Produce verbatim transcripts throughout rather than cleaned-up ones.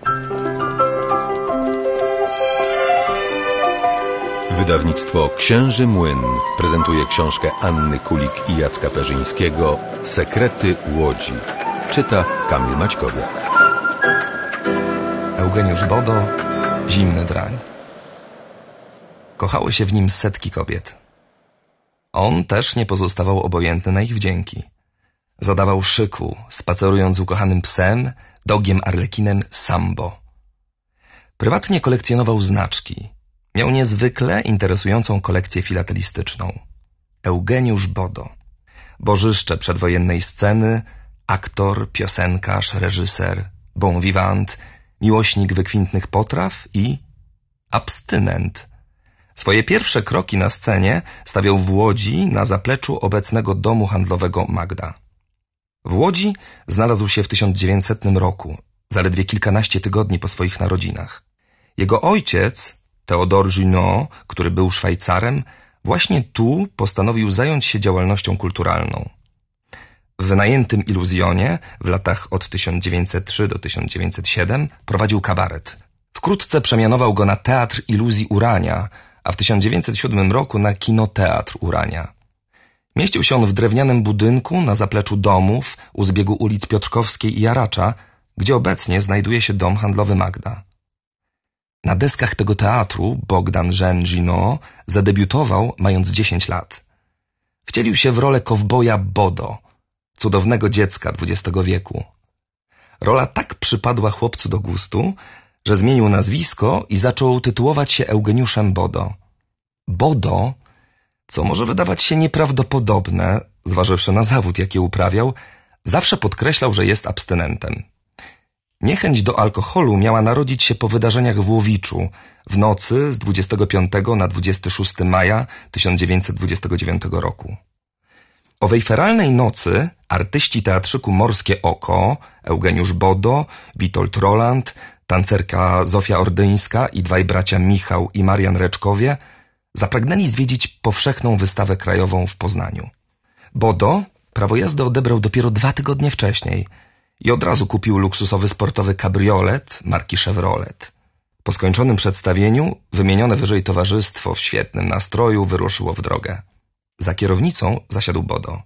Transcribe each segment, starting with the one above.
Wydawnictwo Księży Młyn prezentuje książkę Anny Kulik i Jacka Perzyńskiego Sekrety Łodzi. Czyta Kamil Maćkowiak. Eugeniusz Bodo, Zimny drań. Kochały się w nim setki kobiet. On też nie pozostawał obojętny na ich wdzięki. Zadawał szyku, spacerując z ukochanym psem, dogiem arlekinem Sambo. Prywatnie kolekcjonował znaczki. Miał niezwykle interesującą kolekcję filatelistyczną. Eugeniusz Bodo. Bożyszcze przedwojennej sceny, aktor, piosenkarz, reżyser, bon vivant, miłośnik wykwintnych potraw i abstynent. Swoje pierwsze kroki na scenie stawiał w Łodzi na zapleczu obecnego domu handlowego Magda. W Łodzi znalazł się w tysiąc dziewięćsetnym roku, zaledwie kilkanaście tygodni po swoich narodzinach. Jego ojciec, Théodore Junot, który był Szwajcarem, właśnie tu postanowił zająć się działalnością kulturalną. W wynajętym Iluzjonie w latach od tysiąc dziewięćset trzy do tysiąc dziewięćset siedem prowadził kabaret. Wkrótce przemianował go na Teatr Iluzji Urania, a w tysiąc dziewięćset siódmym roku na Kinoteatr Urania. Mieścił się on w drewnianym budynku na zapleczu domów u zbiegu ulic Piotrkowskiej i Jaracza, gdzie obecnie znajduje się dom handlowy Magda. Na deskach tego teatru Bogdan Jean Junot zadebiutował, mając dziesięć lat. Wcielił się w rolę kowboja Bodo, cudownego dziecka dwudziestego wieku. Rola tak przypadła chłopcu do gustu, że zmienił nazwisko i zaczął tytułować się Eugeniuszem Bodo. Bodo, co może wydawać się nieprawdopodobne, zważywszy na zawód, jaki uprawiał, zawsze podkreślał, że jest abstynentem. Niechęć do alkoholu miała narodzić się po wydarzeniach w Łowiczu w nocy z dwudziestego piątego na dwudziestego szóstego maja tysiąc dziewięćset dwudziestego dziewiątego roku. Owej feralnej nocy artyści teatrzyku Morskie Oko, Eugeniusz Bodo, Witold Roland, tancerka Zofia Ordyńska i dwaj bracia Michał i Marian Reczkowie zapragnęli zwiedzić powszechną wystawę krajową w Poznaniu. Bodo prawo jazdy odebrał dopiero dwa tygodnie wcześniej i od razu kupił luksusowy sportowy kabriolet marki Chevrolet. Po skończonym przedstawieniu wymienione wyżej towarzystwo w świetnym nastroju wyruszyło w drogę. Za kierownicą zasiadł Bodo.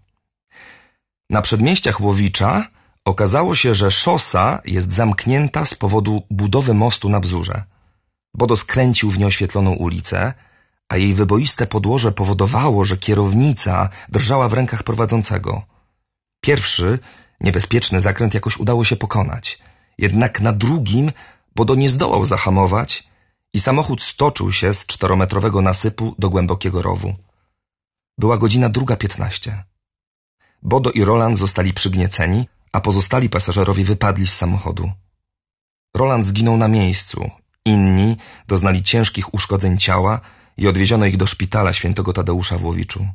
Na przedmieściach Łowicza okazało się, że szosa jest zamknięta z powodu budowy mostu na Bzurze. Bodo skręcił w nieoświetloną ulicę, a jej wyboiste podłoże powodowało, że kierownica drżała w rękach prowadzącego. Pierwszy, niebezpieczny zakręt jakoś udało się pokonać. Jednak na drugim Bodo nie zdołał zahamować i samochód stoczył się z czterometrowego nasypu do głębokiego rowu. Była godzina druga piętnaście. Bodo i Roland zostali przygnieceni, a pozostali pasażerowie wypadli z samochodu. Roland zginął na miejscu, inni doznali ciężkich uszkodzeń ciała i odwieziono ich do szpitala świętego Tadeusza w Łowiczu.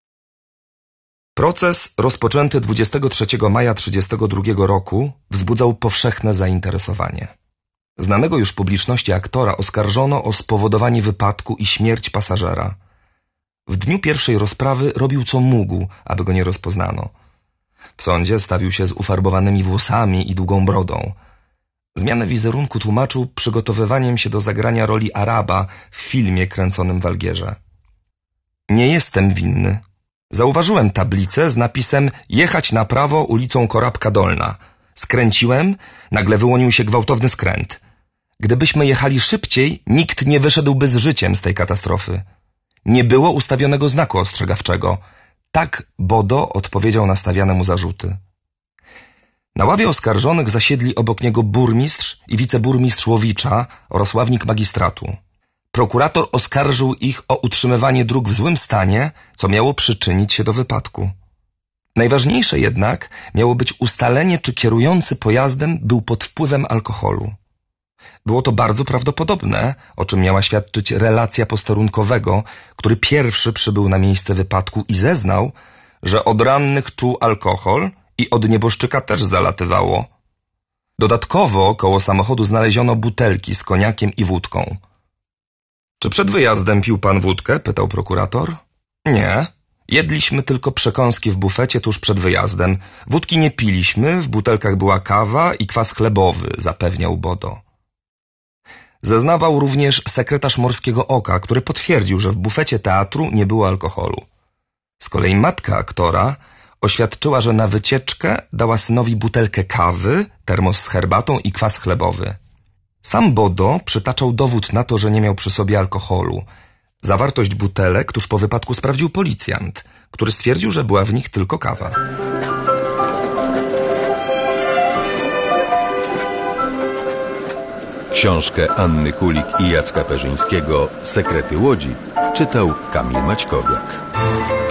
Proces rozpoczęty dwudziestego trzeciego maja trzydziestego drugiego roku wzbudzał powszechne zainteresowanie. Znanego już publiczności aktora oskarżono o spowodowanie wypadku i śmierć pasażera. W dniu pierwszej rozprawy robił co mógł, aby go nie rozpoznano. W sądzie stawił się z ufarbowanymi włosami i długą brodą. Zmianę wizerunku tłumaczył przygotowywaniem się do zagrania roli Araba w filmie kręconym w Algierze. Nie jestem winny. Zauważyłem tablicę z napisem jechać na prawo ulicą Korabka Dolna. Skręciłem, nagle wyłonił się gwałtowny skręt. Gdybyśmy jechali szybciej, nikt nie wyszedłby z życiem z tej katastrofy. Nie było ustawionego znaku ostrzegawczego. Tak Bodo odpowiedział na stawiane mu zarzuty. Na ławie oskarżonych zasiedli obok niego burmistrz i wiceburmistrz Łowicza oraz ławnik magistratu. Prokurator oskarżył ich o utrzymywanie dróg w złym stanie, co miało przyczynić się do wypadku. Najważniejsze jednak miało być ustalenie, czy kierujący pojazdem był pod wpływem alkoholu. Było to bardzo prawdopodobne, o czym miała świadczyć relacja posterunkowego, który pierwszy przybył na miejsce wypadku i zeznał, że od rannych czuł alkohol i od nieboszczyka też zalatywało. Dodatkowo koło samochodu znaleziono butelki z koniakiem i wódką. Czy przed wyjazdem pił pan wódkę? Pytał prokurator. Nie. Jedliśmy tylko przekąski w bufecie tuż przed wyjazdem. Wódki nie piliśmy, w butelkach była kawa i kwas chlebowy, zapewniał Bodo. Zeznawał również sekretarz Morskiego Oka, który potwierdził, że w bufecie teatru nie było alkoholu. Z kolei matka aktora oświadczyła, że na wycieczkę dała synowi butelkę kawy, termos z herbatą i kwas chlebowy. Sam Bodo przytaczał dowód na to, że nie miał przy sobie alkoholu. Zawartość butelek tuż po wypadku sprawdził policjant, który stwierdził, że była w nich tylko kawa. Książkę Anny Kulik i Jacka Perzyńskiego „Sekrety Łodzi” czytał Kamil Maćkowiak.